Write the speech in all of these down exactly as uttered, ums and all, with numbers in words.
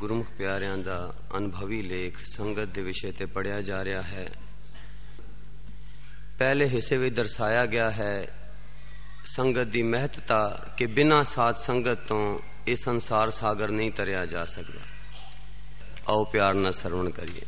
ਗੁਰਮੁਖ ਪਿਆਰਿਆਂ ਦਾ ਅਨੁਭਵੀ ਲੇਖ ਸੰਗਤ ਦੇ ਵਿਸ਼ੇ ਤੇ ਪੜਿਆ ਜਾ ਰਿਹਾ ਹੈ। ਪਹਿਲੇ ਹਿੱਸੇ ਵਿੱਚ ਦਰਸਾਇਆ ਗਿਆ ਹੈ ਸੰਗਤ ਦੀ ਮਹੱਤਤਾ ਕਿ ਬਿਨਾਂ ਸਾਧ ਸੰਗਤ ਤੋਂ ਇਹ ਸੰਸਾਰ ਸਾਗਰ ਨਹੀਂ ਤਰਿਆ ਜਾ ਸਕਦਾ। ਆਓ ਪਿਆਰ ਨਾਲ ਸਰਵਣ ਕਰੀਏ।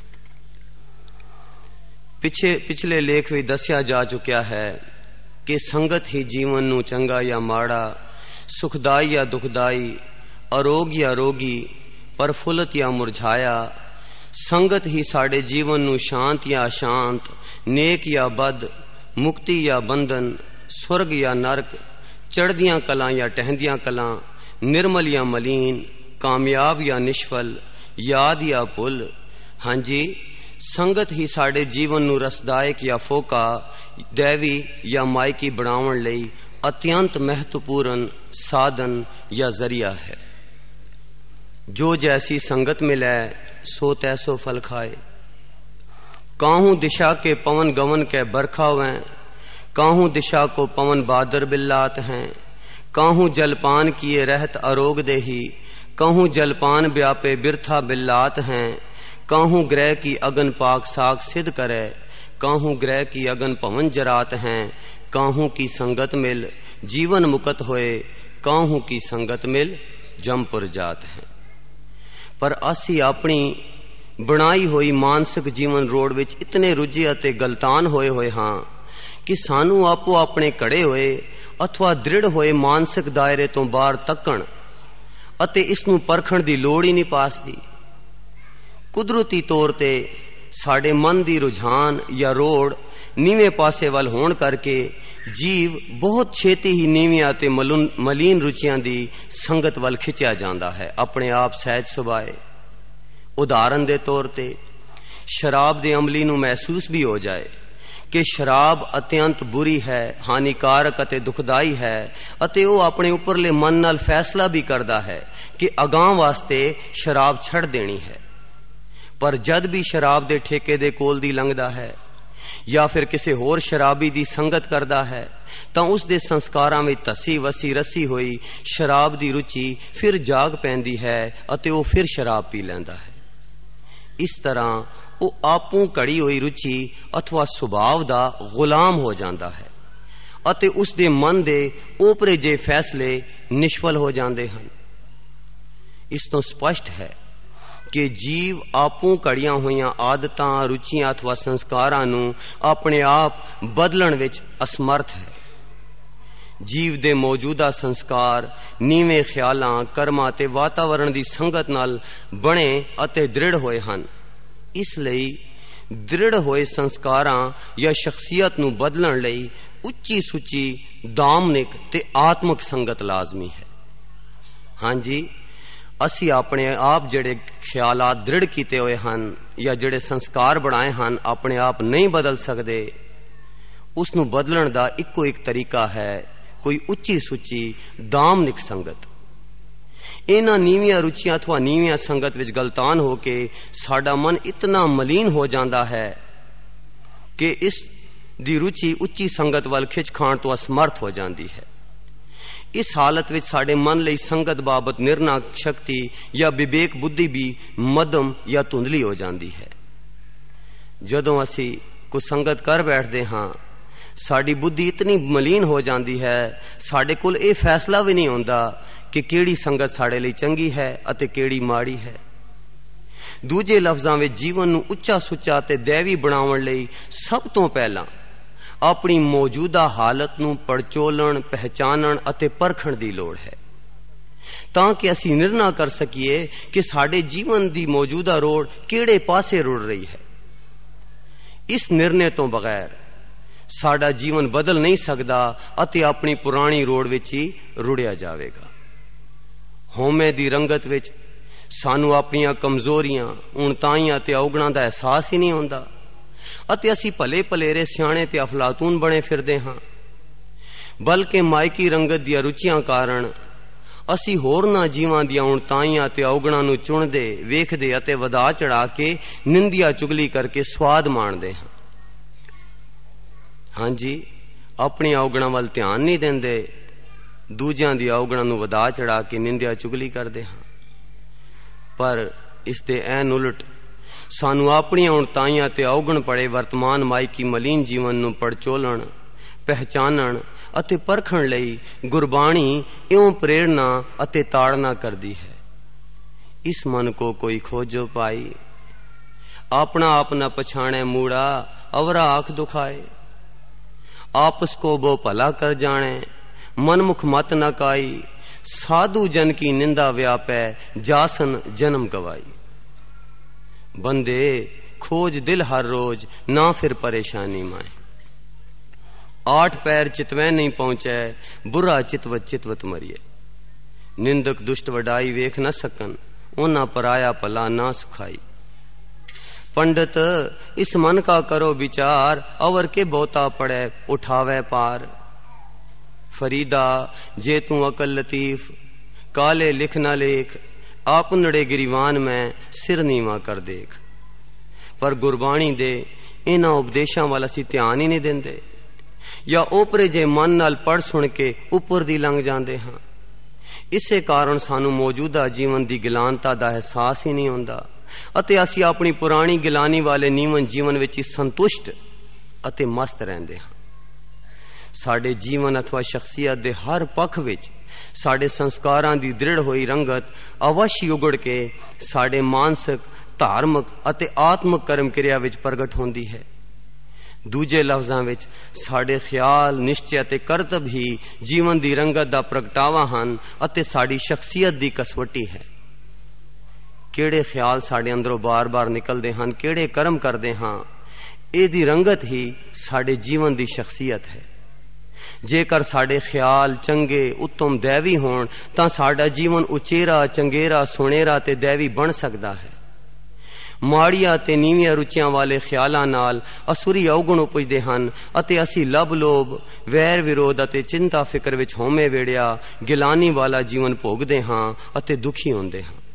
ਪਿਛੇ ਪਿਛਲੇ ਲੇਖ ਵਿੱਚ ਦੱਸਿਆ ਜਾ ਚੁੱਕਿਆ ਹੈ ਕਿ ਸੰਗਤ ਹੀ ਜੀਵਨ ਨੂੰ ਚੰਗਾ ਜਾਂ ਮਾੜਾ, ਸੁਖਦਾਈ ਜਾਂ ਦੁਖਦਾਈ, ਅਰੋਗ ਜਾਂ ਰੋਗੀ, ਪ੍ਰਫੁੱਲਤ ਜਾਂ ਮੁਰਝਾਇਆ, ਸੰਗਤ ਹੀ ਸਾਡੇ ਜੀਵਨ ਨੂੰ ਸ਼ਾਂਤ ਜਾਂ ਅਸ਼ਾਂਤ, ਨੇਕ ਜਾਂ ਬਦ, ਮੁਕਤੀ ਜਾਂ ਬੰਧਨ, ਸਵਰਗ ਜਾਂ ਨਰਕ, ਚੜ੍ਹਦੀਆਂ ਕਲਾਂ ਜਾਂ ਟਹਿੰਦੀਆਂ ਕਲਾਂ, ਨਿਰਮਲ ਜਾਂ ਮਲੀਨ, ਕਾਮਯਾਬ ਜਾਂ ਨਿਸ਼ਫਲ, ਯਾਦ ਜਾਂ ਭੁੱਲ। ਹਾਂਜੀ, ਸੰਗਤ ਹੀ ਸਾਡੇ ਜੀਵਨ ਨੂੰ ਰਸਦਾਇਕ ਜਾਂ ਫੋਕਾ, ਦੈਵੀ ਜਾਂ ਮਾਇਕੀ ਬਣਾਉਣ ਲਈ ਅਤਿਅੰਤ ਮਹੱਤਵਪੂਰਨ ਸਾਧਨ ਜਾਂ ਜ਼ਰੀਆ ਹੈ। ਜੋ जैसी संगत मिलै सो तैसो फल खाए। काहू दिशा के पवन गवन के बरखा वैं, काहू दिशा को पवन बादर बिल्लात हैं। काहू जलपान किए रहत अरोग देही, काहू जलपान व्यापे बिरथा बिल्लात हैं। काहू ग्रह की अगन पाक साग सिद्ध करे, काहू ग्रह की अगन पवन जरात हैं। काहू की संगत मिल जीवन मुकत होए, काहू की संगत मिल जमपुर जात हैं। पर असी अपनी बनाई हुई मानसिक जीवन रोड विच इतने रुझे अते गलतान होए होए हाँ कि सानू आपो अपने कड़े होए अथवा दृढ़ होए मानसिक दायरे तो बाहर तकण अते इसनू परखण दी लोड़ ही नहीं पासदी। कुदरती तौर ते साडे मन दी रुझान या रोड़ नीवे पासे वल होण करके जीव बहुत छेती ही नीवियां ते मलीन रुचियां दी संगत वल खिंचिया जांदा है, अपने आप सहज सुभाए। उदाहरण दे तौर ते शराब दे अमली नू महसूस भी हो जाए कि शराब अत्यंत बुरी है, हानिकारक अते दुखदाई है, अते वो अपने उपरले मन नाल फैसला भी करदा है कि अगां वास्ते शराब छड़ देनी है। पर जद भी शराब दे ठेके दे कोल दी लंघदा है या फिर किसी होर शराबी दी संगत करदा है तां उस दे संस्कारां विच तसी वसी रसी हुई शराब दी रुचि फिर जाग पैंदी है अते वो फिर शराब पी लैंदा है। इस तरह वो आपूं घड़ी हुई रुचि अथवा सुभाव दा गुलाम हो जांदा है अते उस दे मन दे ओपरे जे फैसले निष्फल हो जांदे हन। इस तो स्पष्ट है कि जीव आपूं घड़ियां होईयां आदतां, रुचियां अथवा संस्कारां नू अपने आप बदलण विच असमर्थ है। जीव दे मौजूदा संस्कार नीवे ख्यालां, कर्मां ते वातावरण दी संगत नाल बणे अते दृढ़ होए हन। इसलिए दृढ़ होए संस्कारां या शख्सियत नू बदलण लई उच्ची सुची दामनिक ते आत्मक संगत लाजमी है। हाँ जी, असी अपने आप जड़े ख्यालात दृढ़ किते हुए हन या जड़े संस्कार बनाए हन अपने आप नहीं बदल सकते। उसनू बदलण दा इको एक तरीका है कोई उच्ची सुची दामनिक संगत। इन्हां नीवियां रुचियां अथवा नीवियां संगत विच गलतान होके साडा मन इतना मलीन हो जांदा है कि इस दी रुचि उच्ची संगत वाल खिंच खाण तो असमर्थ हो जाती है। इस हालत विच साडे मन लई संगत बाबत निर्णय शक्ति या विवेक बुद्धि भी मध्यम या धुंधली हो जाती है। जदों असी कोई संगत कर बैठते हाँ साडी बुद्धि इतनी मलीन हो जाती है साडे कोल ये फैसला भी नहीं होंदा कि केड़ी संगत साडे लई चंगी है अते केड़ी माड़ी है। दूजे लफ्जां विच जीवन नू उच्चा सुच्चा ते दैवी बनाउण लई सब तो पहला अपनी मौजूदा हालत नू पड़चोलण, पहचानण अते परखण दी लोड़ है तां कि असी निर्णय कर सकीए कि साडे जीवन दी मौजूदा रोड़ केड़े पासे रुड़ रही है। इस निर्णय तो बगैर साडा जीवन बदल नहीं सकदा अते अपनी पुरानी रोड़ विच ही रुड़िया जावेगा। होमे दी रंगत विच सानू अपनियां कमजोरियां, उणताइयां ते अवगुणां दा एहसास ही नहीं होंदा अते असी भले भलेरे सियाणे ते अफलातून बने फिरदे हां। बल्कि मायकी रंगत दियां रुचियां कारण असी होरनां जीवां दियां उणताइयां ते अवगुणां नू चुणदे, वेखदे अते वधा चढ़ा के निंदिया चुगली करके स्वाद माणदे हां। हाँ जी, अपनी अवगुणां वल ध्यान नहीं देंदे, दूजियां दी अवगुणां नू वधा चढ़ा के निंदिया चुगली करदे हां। पर ਇਸ ਦੇ ਐਨ ਉਲਟ ਸਾਨੂੰ ਆਪਣੀਆਂ ਉਣਤਾਈਆਂ ਤੇ ਔਗਣ ਪੜੇ ਵਰਤਮਾਨ ਮਾਇਕੀ ਮਲੀਨ ਜੀਵਨ ਨੂੰ ਪੜਚੋਲਣ, ਪਹਿਚਾਨਣ ਅਤੇ ਪਰਖਣ ਲਈ ਗੁਰਬਾਣੀ ਇਉਂ ਪ੍ਰੇਰਣਾ ਅਤੇ ਤਾੜਨਾ ਕਰਦੀ ਹੈ। ਇਸ ਮਨ ਕੋ ਕੋਈ ਖੋਜੋ ਪਾਈ, ਆਪਣਾ ਆਪ न पछाणे मूड़ा, अवरा आंख दुखाए। आपस को वो भला कर जाने, मनमुख मत न काई। साधु जन की निंदा व्यापै, जासन जन्म गवाई। बंदे खोज दिल हर रोज, ना फिर परेशानी माए। आठ पैर चितवै नहीं पहुंचे, बुरा चितवत चितवत मरिए। निंदक दुष्ट वडाई वेख न सकन, उन्ना पराया भला ना सुखाई। पंडित इस मन का करो विचार, अवर के बहुता पड़े उठावे पार। फरीदा जे तू अकल लतीफ, काले लिख न लेख। आप नड़े गिरीवान में सिर नीवा कर देख। पर गुरबाणी दे इन्हां उपदेशां वाल असीं ध्यान ही नहीं देंदे, या ओपरे जे मन नाल पढ़ सुन के उपर दी लंघ जांदे हां। इसे कारण सानू मौजूदा जीवन दी गिलानता दा एहसास ही नहीं हुंदा ਅਤੇ ਅਸੀਂ ਆਪਣੀ ਪੁਰਾਣੀ ਗਿਲਾਨੀ ਵਾਲੇ ਨੀਵਨ ਜੀਵਨ ਵਿੱਚ ਹੀ ਸੰਤੁਸ਼ਟ ਅਤੇ ਮਸਤ ਰਹਿੰਦੇ ਹਾਂ। ਸਾਡੇ ਜੀਵਨ ਅਥਵਾ ਸ਼ਖਸੀਅਤ ਦੇ ਹਰ ਪੱਖ ਵਿੱਚ ਸਾਡੇ ਸੰਸਕਾਰਾਂ ਦੀ ਦ੍ਰਿੜ ਹੋਈ ਰੰਗਤ ਅਵਸ਼ੀ ਉਗੜ ਕੇ ਸਾਡੇ ਮਾਨਸਿਕ, ਧਾਰਮਿਕ ਅਤੇ ਆਤਮਿਕ ਕਰਮ ਕਿਰਿਆ ਵਿੱਚ ਪ੍ਰਗਟ ਹੁੰਦੀ ਹੈ। ਦੂਜੇ ਲਫ਼ਜ਼ਾਂ ਵਿੱਚ ਸਾਡੇ ਖਿਆਲ, ਨਿਸ਼ਚੈ ਅਤੇ ਕਰਤੱਵ ਹੀ ਜੀਵਨ ਦੀ ਰੰਗਤ ਦਾ ਪ੍ਰਗਟਾਵਾ ਹਨ ਅਤੇ ਸਾਡੀ ਸ਼ਖਸੀਅਤ ਦੀ ਕਸਵੱਟੀ ਹੈ। ਕਿਹੜੇ ਖਿਆਲ ਸਾਡੇ ਅੰਦਰੋਂ ਬਾਰ-ਬਾਰ ਨਿਕਲਦੇ ਹਨ, ਕਿਹੜੇ ਕਰਮ ਕਰਦੇ ਹਾਂ, ਇਹਦੀ ਰੰਗਤ ਹੀ ਸਾਡੇ ਜੀਵਨ ਦੀ ਸ਼ਖਸੀਅਤ ਹੈ। ਜੇਕਰ ਸਾਡੇ ਖਿਆਲ ਚੰਗੇ, ਉੱਤਮ, ਦੈਵੀ ਹੋਣ ਤਾਂ ਸਾਡਾ ਜੀਵਨ ਉਚੇਰਾ, ਚੰਗੇਰਾ, ਸੁਨਹਿਰਾ ਤੇ ਦੈਵੀ ਬਣ ਸਕਦਾ ਹੈ। ਮਾੜੀਆਂ ਤੇ ਨੀਵੀਆਂ ਰੁਚੀਆਂ ਵਾਲੇ ਖਿਆਲਾਂ ਨਾਲ ਅਸੁਰੀ ਔਗਣ ਉਪਜਦੇ ਹਨ ਅਤੇ ਅਸੀਂ ਲਬ ਲੋਭ, ਵੈਰ ਵਿਰੋਧ ਅਤੇ ਚਿੰਤਾ ਫਿਕਰ ਵਿੱਚ ਹੋਮੇ ਵੇੜਿਆ ਗਿਲਾਨੀ ਵਾਲਾ ਜੀਵਨ ਭੋਗਦੇ ਹਾਂ ਅਤੇ ਦੁਖੀ ਹੁੰਦੇ ਹਾਂ।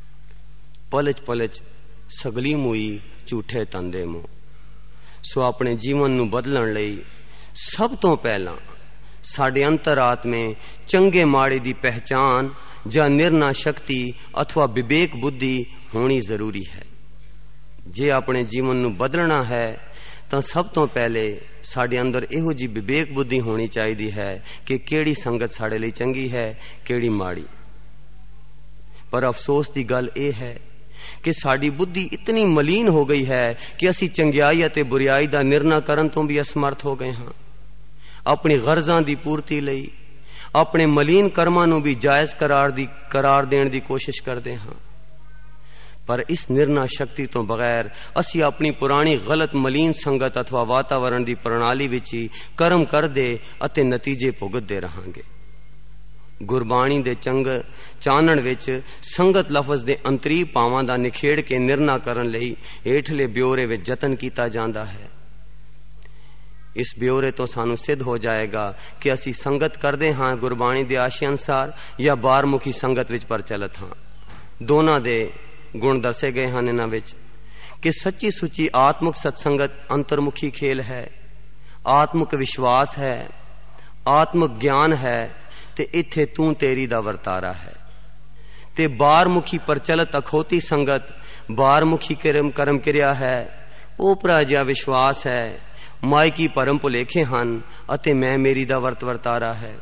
ਪਲਚ ਪਲਚ ਸਗਲੀ ਮੂਈ ਝੂਠੇ ਤੰਦੇ ਮੂੰਹ। ਸੋ ਆਪਣੇ ਜੀਵਨ ਨੂੰ ਬਦਲਣ ਲਈ ਸਭ ਤੋਂ ਪਹਿਲਾਂ ਸਾਡੇ ਅੰਤਰਾਤਮੇ ਚੰਗੇ ਮਾੜੇ ਦੀ ਪਹਿਚਾਨ ਜਾਂ ਨਿਰਣਾ ਸ਼ਕਤੀ ਅਥਵਾ ਵਿਵੇਕ ਬੁੱਧੀ ਹੋਣੀ ਜ਼ਰੂਰੀ ਹੈ। ਜੇ ਆਪਣੇ ਜੀਵਨ ਨੂੰ ਬਦਲਣਾ ਹੈ ਤਾਂ ਸਭ ਤੋਂ ਪਹਿਲੇ ਸਾਡੇ ਅੰਦਰ ਇਹੋ ਜਿਹੀ ਵਿਵੇਕ ਬੁੱਧੀ ਹੋਣੀ ਚਾਹੀਦੀ ਹੈ ਕਿ ਕਿਹੜੀ ਸੰਗਤ ਸਾਡੇ ਲਈ ਚੰਗੀ ਹੈ, ਕਿਹੜੀ ਮਾੜੀ। ਪਰ ਅਫਸੋਸ ਦੀ ਗੱਲ ਇਹ ਹੈ ਕਿ ਸਾਡੀ ਬੁੱਧੀ ਇਤਨੀ ਮਲੀਨ ਹੋ ਗਈ ਹੈ ਕਿ ਅਸੀਂ ਚੰਗਿਆਈ ਅਤੇ ਬੁਰਿਆਈ ਦਾ ਨਿਰਣਾ ਕਰਨ ਤੋਂ ਵੀ ਅਸਮਰਥ ਹੋ ਗਏ ਹਾਂ। ਆਪਣੀ ਗਰਜ਼ਾਂ ਦੀ ਪੂਰਤੀ ਲਈ ਆਪਣੇ ਮਲੀਨ ਕਰਮਾਂ ਨੂੰ ਵੀ ਜਾਇਜ਼ ਕਰਾਰ ਦੀ ਕਰਾਰ ਦੇਣ ਦੀ ਕੋਸ਼ਿਸ਼ ਕਰਦੇ ਹਾਂ। ਪਰ ਇਸ ਨਿਰਣਾ ਸ਼ਕਤੀ ਤੋਂ ਬਗੈਰ ਅਸੀਂ ਆਪਣੀ ਪੁਰਾਣੀ ਗਲਤ ਮਲੀਨ ਸੰਗਤ ਅਥਵਾ ਵਾਤਾਵਰਣ ਦੀ ਪ੍ਰਣਾਲੀ ਵਿੱਚ ਹੀ ਕਰਮ ਕਰਦੇ ਅਤੇ ਨਤੀਜੇ ਭੁਗਤਦੇ ਰਹਾਂਗੇ। ਗੁਰਬਾਣੀ ਦੇ ਚੰਗ ਚਾਨਣ ਵਿੱਚ ਸੰਗਤ ਲਫ਼ਜ਼ ਦੇ ਅੰਤਰੀ ਭਾਵਾਂ ਦਾ ਨਿਖੇੜ ਕੇ ਨਿਰਣਾ ਕਰਨ ਲਈ ਹੇਠਲੇ ਬਿਓਰੇ ਵਿੱਚ ਯਤਨ ਕੀਤਾ ਜਾਂਦਾ ਹੈ। ਇਸ ਬਿਓਰੇ ਤੋਂ ਸਾਨੂੰ ਸਿੱਧ ਹੋ ਜਾਏਗਾ ਕਿ ਅਸੀਂ ਸੰਗਤ ਕਰਦੇ ਹਾਂ ਗੁਰਬਾਣੀ ਦੇ ਆਸ਼ੇ ਅਨੁਸਾਰ ਜਾਂ ਬਾਰਮੁਖੀ ਸੰਗਤ ਵਿੱਚ ਪ੍ਰਚਲਿਤ ਹਾਂ। ਦੋਨਾਂ ਦੇ ਗੁਣ ਦੱਸੇ ਗਏ ਹਨ ਇਹਨਾਂ ਵਿੱਚ ਕਿ ਸੱਚੀ ਸੁੱਚੀ ਆਤਮਿਕ ਸਤਸੰਗਤ ਅੰਤਰਮੁਖੀ ਖੇਲ ਹੈ, ਆਤਮਿਕ ਵਿਸ਼ਵਾਸ ਹੈ, ਆਤਮਿਕ ਗਿਆਨ ਹੈ ਤੇ ਇੱਥੇ ਤੂੰ ਤੇਰੀ ਦਾ ਵਰਤਾਰਾ ਹੈ। ਤੇ ਬਾਰਮੁਖੀ ਪ੍ਰਚਲਿਤ ਅਖੌਤੀ ਸੰਗਤ ਬਾਰਮੁਖੀ ਕਰਮ ਕਰਮ ਕਿਰਿਆ ਹੈ, ਓਪਰਾ ਜਿਹਾ ਵਿਸ਼ਵਾਸ ਹੈ, ਮਾਇਕੀ ਭਰਮ ਭੁਲੇਖੇ ਹਨ ਅਤੇ ਮੈਂ ਮੇਰੀ ਦਾ ਵਰਤ ਵਰਤਾਰਾ ਹੈ।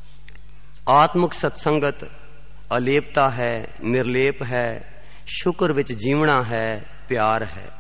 ਆਤਮਿਕ ਸਤਸੰਗਤ ਅਲੇਪਤਾ ਹੈ, ਨਿਰਲੇਪ ਹੈ, ਸ਼ੁਕਰ ਵਿੱਚ ਜੀਵਣਾ ਹੈ, ਪਿਆਰ ਹੈ।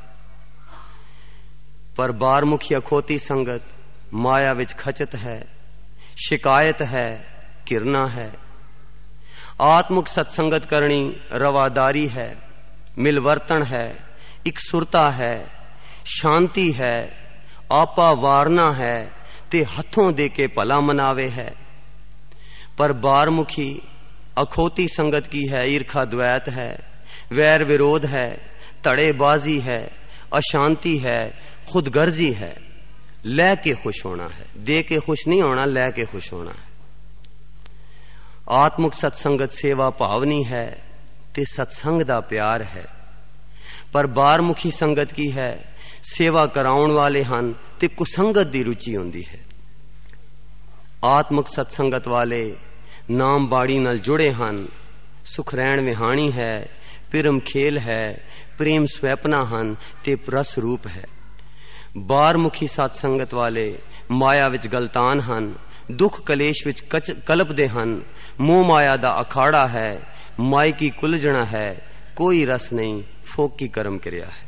ਪਰ ਬਾਰਮੁਖੀ ਅਖੌਤੀ ਸੰਗਤ ਮਾਇਆ ਵਿੱਚ ਖਚਤ ਹੈ, ਸ਼ਿਕਾਇਤ ਹੈ, ਘਿਰਨਾ ਹੈ। ਆਤਮਿਕ ਸਤਸੰਗਤ ਕਰਨੀ ਰਵਾਦਾਰੀ ਹੈ, ਮਿਲਵਰਤਨ ਹੈ, ਇਕਸੁਰਤਾ ਹੈ, ਸ਼ਾਂਤੀ ਹੈ, ਆਪਾ ਵਾਰਨਾ ਹੈ ਤੇ ਹੱਥੋਂ ਦੇ ਕੇ ਭਲਾ ਮਨਾਵੇ ਹੈ। ਪਰ ਬਾਰਮੁਖੀ ਅਖੌਤੀ ਸੰਗਤ ਕੀ ਹੈ? ਈਰਖਾ द्वैत है, वैर विरोध है, धड़ेबाजी है, अशांति है, खुदगर्जी है। लै के खुश होना है, दे के खुश नहीं होना, लै के खुश होना है। आत्मिक सत्संगत सेवा भावनी है ते सत्संग दा प्यार है। पर बारमुखी संगत की है सेवा कराउण वाले हन ते कुसंगत दी रुचि होंदी है। आत्मिक सत्संगत वाले नाम बाड़ी नाल जुड़े हन, सुख रैण विहाणी है, ਪਿਰਮ ਖੇਲ ਹੈ, ਪ੍ਰੇਮ ਸਵੈਪਨਾ ਹਨ ਤੇ ਰਸ ਰੂਪ ਹੈ। ਬਾਰਮੁਖੀ ਸਤ ਸੰਗਤ ਵਾਲੇ ਮਾਇਆ ਵਿੱਚ ਗਲਤਾਨ ਹਨ, ਦੁੱਖ ਕਲੇਸ਼ ਵਿੱਚ ਕਲਪਦੇ ਹਨ। ਮੋਹ ਮਾਇਆ ਦਾ ਅਖਾੜਾ ਹੈ, ਮਾਈ ਕੀ ਕੁਲਝਣਾ ਹੈ, ਕੋਈ ਰਸ ਨਹੀਂ, ਫੋਕੀ ਕਰਮ ਕਿਰਿਆ ਹੈ।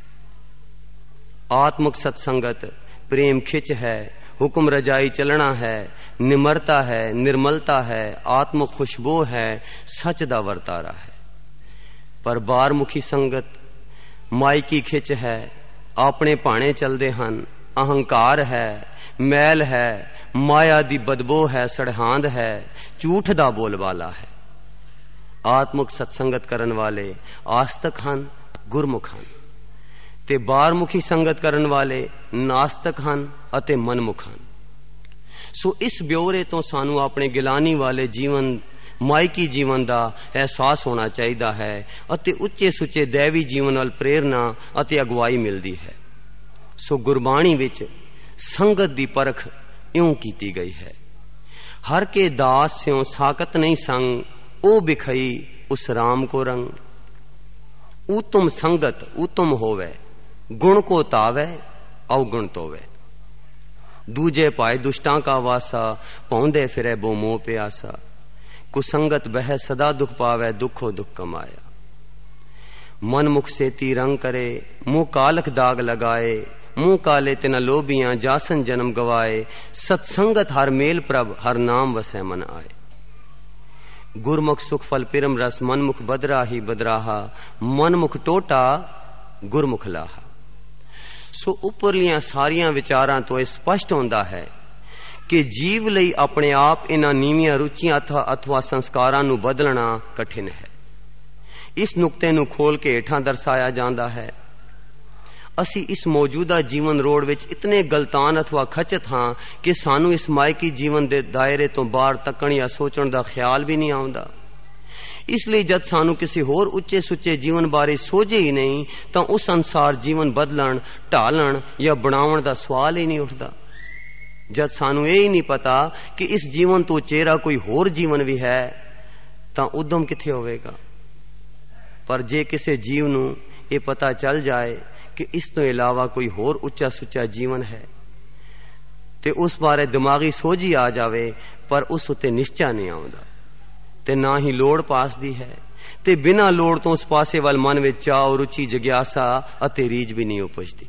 ਆਤਮਕ ਸਤਸੰਗਤ प्रेम खिच है, हुक्म रजाई चलना है, निमरता है, निर्मलता है, आत्म खुशबू है, सच दा वर्तारा है। पर बारमुखी संगत माई की खिच है, अपने भाणे चलते हन, अहंकार है, मैल है, माया दी बदबू है, सड़हांद है, झूठ दा बोलबाला है। आत्मक सत्संगत करन वाले आस्तिक हन, गुरमुख हन, ते बारमुखी संगत करन वाले नास्तिक हन अते मनमुख हन। सो इस ब्यौरे तो सानू अपने गिलानी वाले जीवन मायकी जीवन का एहसास होना चाहिए है अते उच्चे सुचे दैवी जीवन वाल प्रेरणा अते अगवाई मिलती है। सो गुरबाणी विच संगत दी परख इउं कीती गई है। हर के दास स्यों साकत नहीं संग, ओ बिखई उस राम को रंग। उत्तम संगत उत्तम होवे, गुण को तावे अवगुण तोवे। दूजे पाए दुष्टां का वासा, पौंदे फिरे बो मोह प्यासा। कुसंगत बह सदा दुख पावे, दुखो दुख कमाया। मन मुख से तीरंग करे, मुंह कालख दाग लगाए। मुंह काले तिन लोभियां, जासन जन्म गवाए। सत्संगत हर मेल प्रभ, हर नाम वसै मन आए। गुरमुख सुख फल पिरम रस, मनमुख बदरा ही बदराहा। मनमुख टोटा गुरमुख लाहा। सो उपरलियां सारियां विचारां तो स्पष्ट होंदा है कि जीव लई अपने आप इन्हां नीवियां रुचियां अथवा अथवा संस्कारां नूं बदलना कठिन है। इस नुक्ते नूं खोल के हेठां दर्शाया जांदा है। असी इस मौजूदा जीवन रोड़ विच इतने गलतान अथवा खचत हां कि सानू इस मायकी जीवन दे दायरे तो बाहर तकण या सोचण दा ख्याल भी नहीं आउंदा। इसलिए जद सानू किसी होर उच्चे सुच्चे जीवन बारे सोचे ही नहीं तो उस अनुसार जीवन बदलन, ढालन या बनावन दा सवाल ही नहीं उठता। जद सानू ये ही नहीं पता कि इस जीवन तो चेहरा कोई होर जीवन भी है तो उद्यम किथे होवेगा। पर जे किसी जीव नू ये पता चल जाए कि इस तो इलावा कोई होर उच्चा सुच्चा जीवन है ते उस बारे दिमागी सोझी आ जावे, पर उस उत्ते निश्चा नहीं आउंदा ते ना ही लोड़ पासदी है ते बिना लोड़ तो उस पासे वाल मन विच चाव, रुचि, जिग्यासा अते रीझ भी नहीं उपजदी।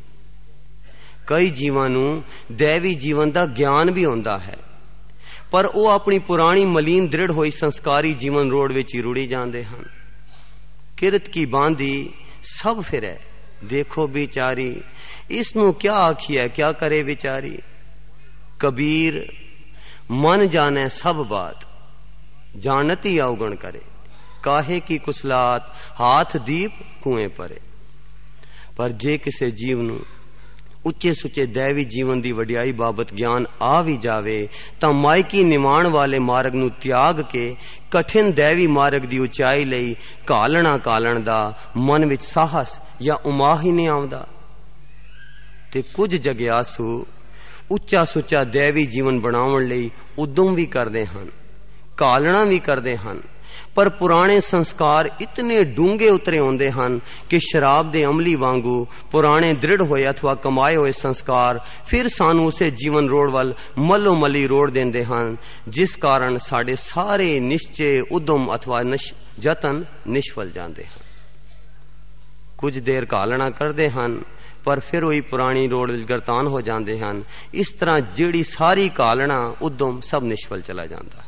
कई जीवां नूं दैवी जीवन दा ज्ञान भी होंदा है, पर वो अपनी पुरानी मलीन दृढ़ होई संस्कारी जीवन रोड़ विच ही रुड़ी जांदे हन। किरत की बांधी सब फिरै, देखो बिचारी, इसनूं क्या आखिए क्या करे विचारी। कबीर मन जाने सब बात, जानती अवगुण करे। काहे की कुसलात, हाथ दीप कुएं परे। पर जे किसे जीव नूं उच्चे सुचे दैवी जीवन दी वडियाई बाबत ज्ञान आ भी जावे तां मायकी निवाण वाले मार्ग नूं त्याग के कठिन दैवी मार्ग दी उचाई लई कालना कालण दा मन विच साहस या उमाह ही नहीं आउंदा। ते कुछ जग्यासू उच्चा सुच्चा दैवी जीवन बनाउण लई उद्यम भी करदे हन, कालना भी करते हैं, पर पुराने संस्कार इतने डूंगे उतरे होंदे हन कि शराब दे अमली वांगू पुराने दृढ़ होए अथवा कमाए हुए संस्कार फिर सानू उसे जीवन रोड़ वाल मलो मली रोड़ देंदे हन, जिस कारण साडे सारे निश्चय, उद्यम अथवा निश, जतन निष्फल जाते हैं। कुछ देर कालना करते हैं पर फिर वही पुरानी रोड़ विच गरतान हो जाते हैं। इस तरह जिहड़ी सारी कालना उद्यम सब निष्फल चला जाता है।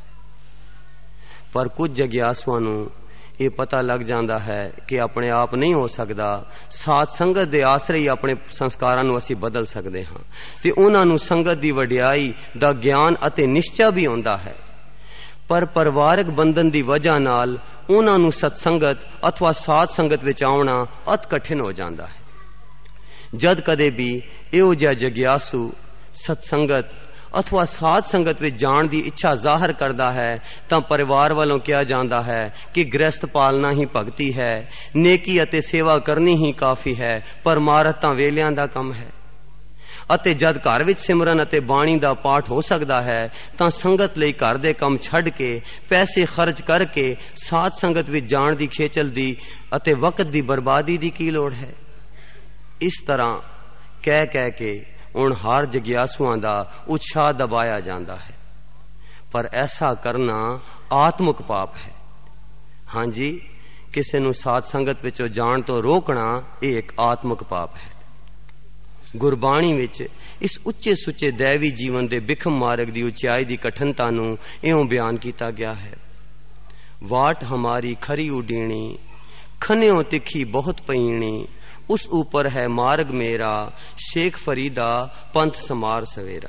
पर कुछ जग्यासुआं नूं ये पता लग जाता है कि अपने आप नहीं हो सकता, साथ संगत दे आसरे ही अपने संस्कारां नूं असीं बदल सकते हाँ ते उन्हां नूं संगत दी वडियाई दा ज्ञान अते निश्चा भी होंदा है। पर परिवारक बंधन दी वजह नाल उन्हां नूं सत्संगत अथवा साथ संगत विच आउणा अत कठिन हो जाता है। जद कदे भी इहो जिहा जग्यासू सत्संगत अथवा साध संगत विच जाण दी इच्छा जाहिर करता है तां परिवार वालों कहा जाता है कि गृहस्थ पालना ही भगती है, नेकी अते सेवा करनी ही काफी है, पर मारत तां वेलियां दा कम है। ਅਤੇ ਜਦ ਘਰ ਵਿੱਚ ਸਿਮਰਨ ਅਤੇ ਬਾਣੀ ਦਾ ਪਾਠ ਹੋ ਸਕਦਾ ਹੈ ਤਾਂ ਸੰਗਤ ਲਈ ਘਰ ਦੇ ਕੰਮ ਛੱਡ ਕੇ, ਪੈਸੇ ਖਰਚ ਕਰਕੇ ਸਾਧ ਸੰਗਤ ਵਿੱਚ ਜਾਣ ਦੀ ਖੇਚਲ ਦੀ ਅਤੇ ਵਕਤ ਦੀ ਬਰਬਾਦੀ ਦੀ ਕੀ ਲੋੜ ਹੈ। ਇਸ ਤਰ੍ਹਾਂ ਕਹਿ ਕਹਿ ਕੇ ਹੁਣ ਹਰ ਜਗਿਆਸੂਆਂ ਦਾ ਉਤਸ਼ਾਹ ਦਬਾਇਆ ਜਾਂਦਾ ਹੈ, ਪਰ ਐਸਾ ਕਰਨਾ ਆਤਮਿਕ ਪਾਪ ਹੈ। ਹਾਂਜੀ, ਕਿਸੇ ਨੂੰ ਸਾਧ ਸੰਗਤ ਵਿੱਚੋਂ ਜਾਣ ਤੋਂ ਰੋਕਣਾ ਇਹ ਇੱਕ ਆਤਮਿਕ ਪਾਪ ਹੈ। ਗੁਰਬਾਣੀ ਵਿੱਚ ਇਸ ਉੱਚੇ ਸੁੱਚੇ ਦੈਵੀ ਜੀਵਨ ਦੇ ਬਿਖਮ ਮਾਰਗ ਦੀ ਉਚਾਈ ਦੀ ਕਠਨਤਾ ਨੂੰ ਇਉਂ ਬਿਆਨ ਕੀਤਾ ਗਿਆ ਹੈ। ਵਾਟ ਹਮਾਰੀ ਖਰੀ ਉਡੀਣੀ, ਖਨਿਓ ਤਿੱਖੀ ਬਹੁਤ ਪਈਣੀ, ਉਸ ऊपर है मार्ग मेरा, शेख फरीदा पंथ समार सवेरा।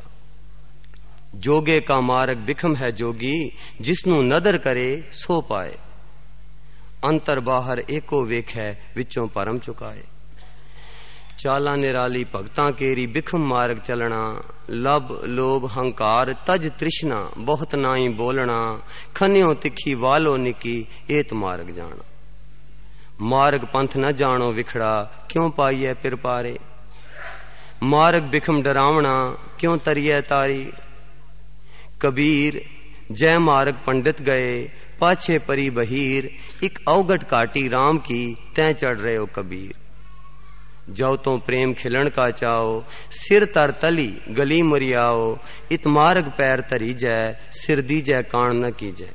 जोगे का मार्ग बिखम है जोगी, जिसनू नदर करे सो पाए, अंतर बाहर एको वेख है, विचों परम चुकाए। चाला निराली भगतां केरी बिखम मार्ग चलना, लब लोभ हंकार तज तृष्णा, बहुत नाई बोलना, खन्यो तिखी वालो निकी, एत मार्ग जाना। मार्ग पंथ न जानो विखड़ा, क्यों पाइए पिर पारे, मार्ग बिखम डरावना, क्यों तरिए तारी। कबीर जय मार्ग पंडित गए, पाछे परी बहीर, एक अवगट काटी राम की, तै चढ़ रहे हो कबीर। जाओ तो प्रेम खिलन का चाओ, सिर तर तली गली मरियाओ, इत मार्ग पैर तरी जय, सिर दी जय कान न की जय।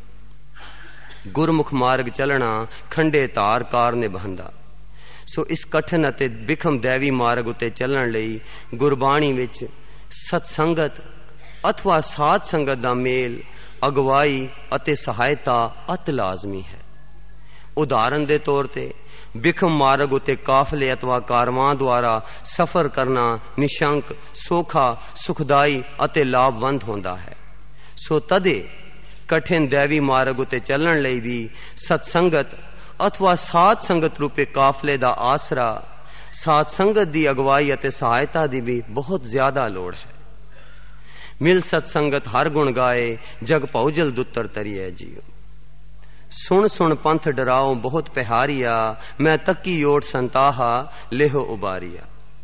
गुरमुख मार्ग चलना, खंडे तार कार निभांदा। सो इस कठिन अते बिखम दैवी मार्ग उते चलण लई गुरबाणी विच सत्संगत अथवा साध संगत दा मेल, अगवाई अते सहायता अत लाजमी है। उदाहरण दे तौर ते बिखम मार्ग उते काफले अथवा कारवां द्वारा सफर करना निशंक, सौखा, सुखदाई अते लाभवंत होंदा है। सो तदे कठिन दैवी मार्ग उते चलण लई भी सत्संगत अथवा साध संगत रूपे काफले दा आसरा, साध संगत दी अगवाई अते सहायता दी भी बहुत ज्यादा लोड़ है। मिल सत्संगत हर गुण गाए, जग पौजल दुत्तर तरिए जियो। सुन सुन पंथ डराओ बहुत पहारिया, मैं तक्की ओट संताहा, लेहो उबारिया।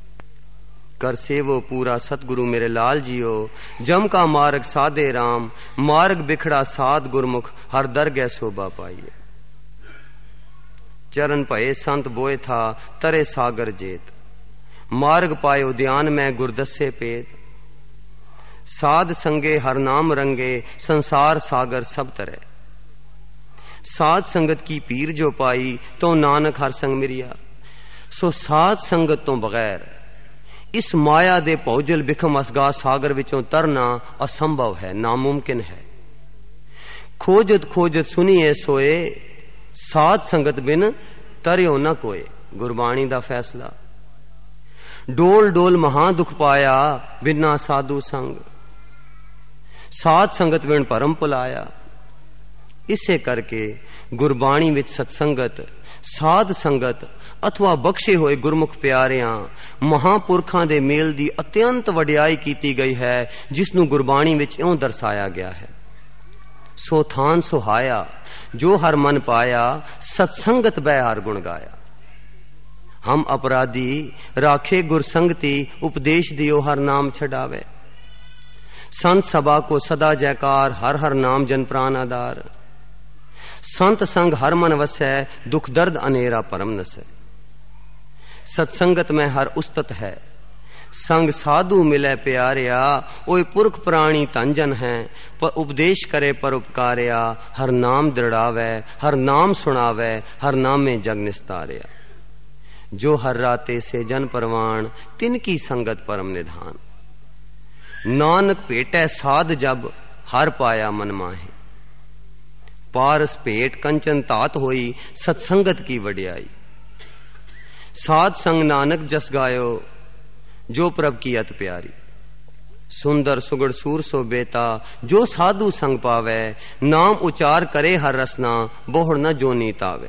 कर सेवो पूरा सतगुरु मेरे लाल जियो, जम का मार्ग साधे राम, मार्ग बिखड़ा साध गुरमुख, हर दरगह शोभा पाइए। चरण भये संत बोए था, तरे सागर जेत, मार्ग पायो ध्यान में गुरदस्से पेत। साध संगे हर नाम रंगे, संसार सागर सब तरह। साध संगत की पीर जो पाई, तो नानक हर संग मिरिया। सो साध संगत तो बगैर इस माया दे पौजल बिखम असगा सागर विचों तरना असंभव है, नामुमकिन है। खोजत खोजत सुनिए सोए, साध संगत बिन तरियो न कोए। गुरबाणी दा फैसला। डोल डोल महा दुख पाया, बिना साधु संग, साध संगत बिन परम पुलाया। इसे करके गुरबाणी विच सत्संगत, साध संगत अथवा बख्शे होए गुरमुख प्यारियां, महापुरखां दे मेल दी अत्यंत वडियाई कीती गई है, जिसनू गुरबाणी विच इउं दर्शाया गया है। सो थान सुहाया, जो हर मन पाया, सत्संगत बै हर गुण गाया। हम अपराधी राखे गुरसंगति, उपदेश दियो हर नाम छडावे। संत सभा को सदा जयकार, हर हर नाम जन प्राण आधार। संत संग हर मन वसै, दुख दर्द अनेरा परम नसै। सत्संगत में हर उस्तत है, संग साधु मिले प्यारिया। ओए पुरख प्राणी तंजन है, पर उपदेश करे पर उपकारिया। हर नाम दृढ़ावे, हर नाम सुनावे, हर नामे जग निस्तारिया। जो हर राते से जन परवान, तिनकी संगत परम निधान। नानक भेटै साध जब, हर पाया मन माहे। पारस भेट कंचन तात होई, सत्संगत की वडियाई। साध संग नानक जस गायो, जो प्रभ की अत प्यारी। सुंदर सुगड़ सूर सो बेता, जो साधु संग पावे। नाम उचार करे हर रसना, बोहड़ न जो नीत आवे।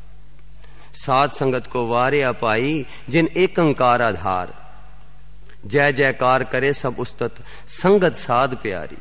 साध संगत को वारिया पाई, जिन एकंकार आधार। जय जयकार करे सब उस्तत, संगत साध प्यारी।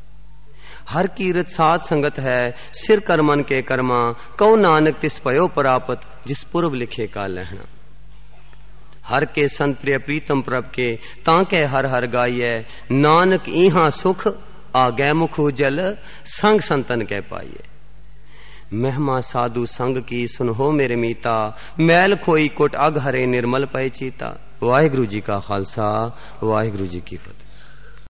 हर कीरत साध संगत है, सिर कर मन के कर्मा। कौ नानक तिस पयो परापत, जिस पूर्व लिखे का लहना। हर के संत प्रिय प्रीतम प्रभ के ताके हर हर गाइए, नानक इहां सुख आगे मुख उजल, संग संतन के पाइए। महिमा साधु संग की सुनहो मेरे मीता, मैल खोई कोट अग हरे निर्मल पै चीता। वाहिगुरु जी का खालसा, वाहिगुरु जी की फतेह।